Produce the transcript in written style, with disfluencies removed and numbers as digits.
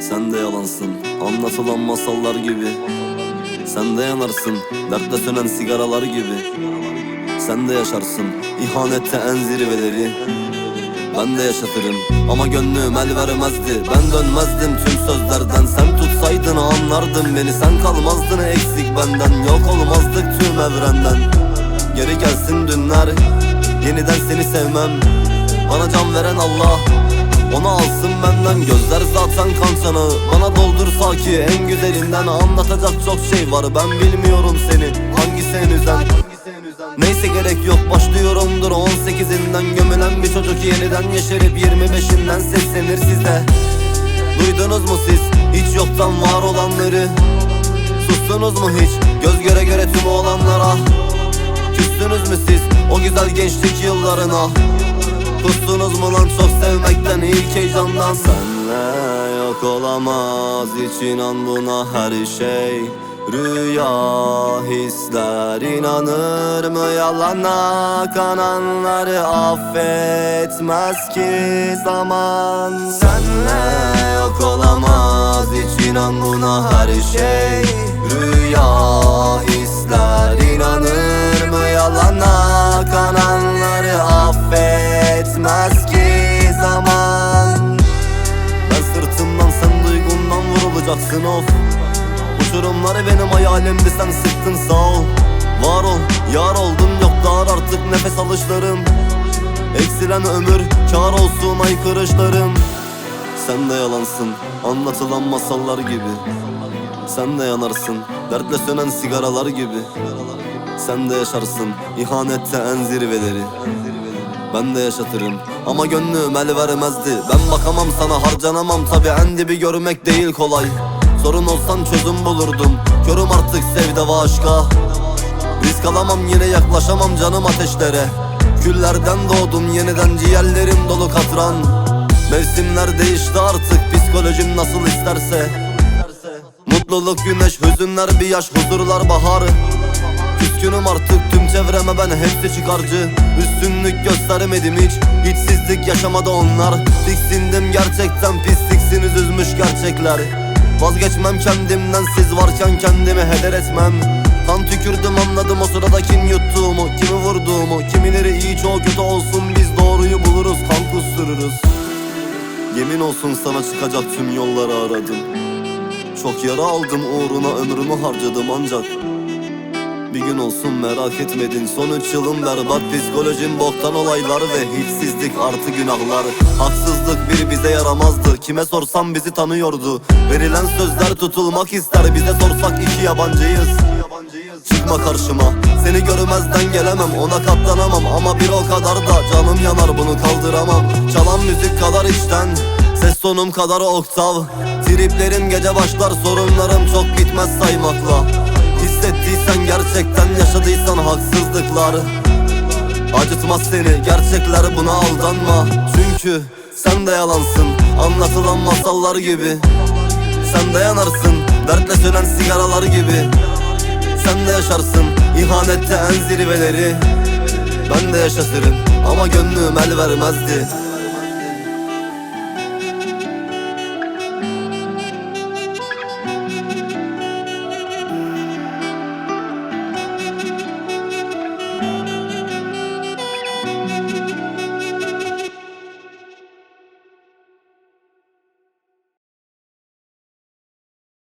Sen de yalansın, anlatılan masallar gibi. Sen de yanarsın, dertle sönen sigaralar gibi. Sen de yaşarsın, ihanette en zirveleri. Ben de yaşatırım ama gönlüm el vermezdi. Ben dönmezdim tüm sözlerden. Sen tutsaydın anlardın beni. Sen kalmazdın eksik benden. Yok olmazdık tüm evrenden. Geri gelsin dünler, yeniden seni sevmem. Bana can veren Allah, onu alsın benden. Gözler zaten kan çanağı, bana doldursa ki en güzelinden. Anlatacak çok şey var, ben bilmiyorum seni hangisi en üzen. Neyse gerek yok, başlıyorumdur 18'inden. Gömülen bir çocuk yeniden yeşerip 25'inden seslenir size. Duydunuz mu siz hiç yoktan var olanları? Sustunuz mu hiç göz göre göre tüm olanlara? Küstünüz mü siz o güzel gençlik yıllarına? Kustunuz mu lan çok sevmekten, ilk heyecandan? Senle yok olamaz, hiç inan buna, her şey rüya, hisler inanır mı yalana? Kananları affetmez ki zaman. Senle yok olamaz, hiç inan buna, her şey rüya, hisler inanır mı yalana? Kananları affetmez ki zaman. Ben sırtımdan, sen duygundan vurulacaksın of. Uçurumları benim hayalimdi, sen sıktın sağ ol. Var ol, yar oldum, yok dar artık nefes alışlarım. Eksilen ömür, kar olsun aykırışlarım. Sen de yalansın, anlatılan masallar gibi. Sen de yanarsın, dertle sönen sigaralar gibi. Sen de yaşarsın, ihanette en zirveleri. Ben de yaşatırım ama gönlüm el vermezdi. Ben bakamam sana, harcanamam tabi, en dibi görmek değil kolay. Sorun olsan çözüm bulurdum, körüm artık sevda ve aşka. Risk alamam, yine yaklaşamam canım ateşlere. Küllerden doğdum yeniden, ciğerlerim dolu katran. Mevsimler değişti artık, psikolojim nasıl isterse. Mutluluk güneş, hüzünler bir yaş, huzurlar bahar. Küskünüm artık tüm çevreme, ben hepsi çıkarcı. Üstünlük göstermedim hiç, hiçsizlik yaşamadı onlar. Tiksindim gerçekten, pisliksiniz üzmüş gerçekler. Vazgeçmem kendimden, siz varken kendimi heder etmem. Kan tükürdüm, anladım o sırada kim yuttuğumu, kimi vurduğumu. Kimileri iyi çok kötü olsun, biz doğruyu buluruz, kan kustururuz. Yemin olsun sana çıkacak tüm yolları aradım. Çok yara aldım uğruna, ömrümü harcadım ancak bir gün olsun merak etmedin. Son 3 yılım berbat, psikolojim boktan, olaylar ve hiçsizlik artı günahlar. Haksızlık bir bize yaramazdı, kime sorsam bizi tanıyordu. Verilen sözler tutulmak ister, bize sorsak iki yabancıyız. Çıkma karşıma, seni görmezden gelemem, ona katlanamam. Ama bir o kadar da canım yanar, bunu kaldıramam. Çalan müzik kadar içten, ses tonum kadar oktav. Triplerim gece başlar, sorunlarım çok bitmez saymakla. Hissettiysen gerçekten, yaşadıysan haksızlıklar. Acıtmaz seni gerçekler, buna aldanma. Çünkü sen de yalansın, anlatılan masallar gibi. Sen de yanarsın, dertle sönen sigaralar gibi. Sen de yaşarsın, ihanette en zirveleri. Ben de yaşatırım ama gönlüm el vermezdi.